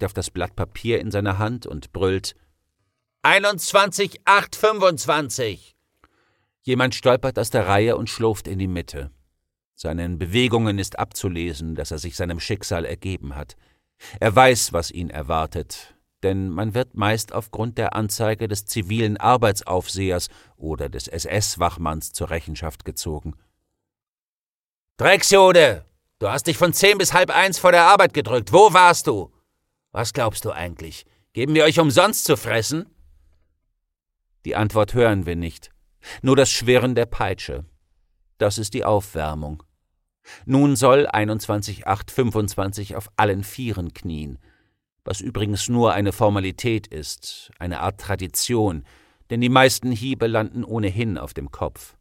zeigt auf das Blatt Papier in seiner Hand und brüllt: 21,825! Jemand stolpert aus der Reihe und schlurft in die Mitte. Seinen Bewegungen ist abzulesen, dass er sich seinem Schicksal ergeben hat. Er weiß, was ihn erwartet, denn man wird meist aufgrund der Anzeige des zivilen Arbeitsaufsehers oder des SS-Wachmanns zur Rechenschaft gezogen. »Drecksjude! Du hast dich von 10 bis 12:30 vor der Arbeit gedrückt. Wo warst du? Was glaubst du eigentlich? Geben wir euch umsonst zu fressen?« Die Antwort hören wir nicht, nur das Schwirren der Peitsche. Das ist die Aufwärmung. Nun soll 21,825 auf allen Vieren knien, was übrigens nur eine Formalität ist, eine Art Tradition, denn die meisten Hiebe landen ohnehin auf dem Kopf.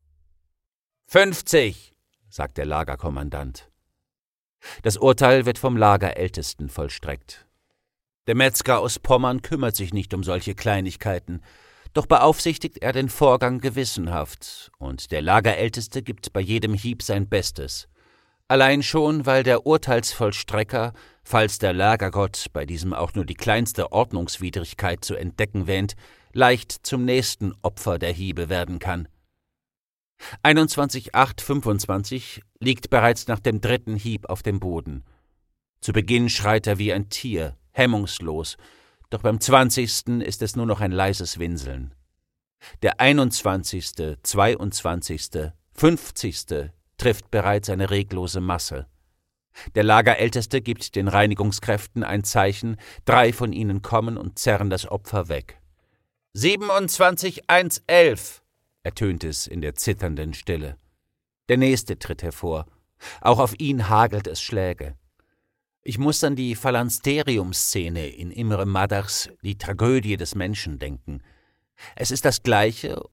50, sagt der Lagerkommandant. Das Urteil wird vom Lagerältesten vollstreckt. Der Metzger aus Pommern kümmert sich nicht um solche Kleinigkeiten, doch beaufsichtigt er den Vorgang gewissenhaft, und der Lagerälteste gibt bei jedem Hieb sein Bestes. Allein schon, weil der Urteilsvollstrecker, falls der Lagergott bei diesem auch nur die kleinste Ordnungswidrigkeit zu entdecken wähnt, leicht zum nächsten Opfer der Hiebe werden kann. 21,825 liegt bereits nach dem 3. Hieb auf dem Boden. Zu Beginn schreit er wie ein Tier, hemmungslos, doch beim 20. ist es nur noch ein leises Winseln. Der 21., 22., 50. trifft bereits eine reglose Masse. Der Lagerälteste gibt den Reinigungskräften ein Zeichen, 3 von ihnen kommen und zerren das Opfer weg. 27,111, ertönt es in der zitternden Stille. Der Nächste tritt hervor. Auch auf ihn hagelt es Schläge. Ich muss an die Phalansterium-Szene in Imre Madachs »Die Tragödie des Menschen« denken. Es ist das Gleiche,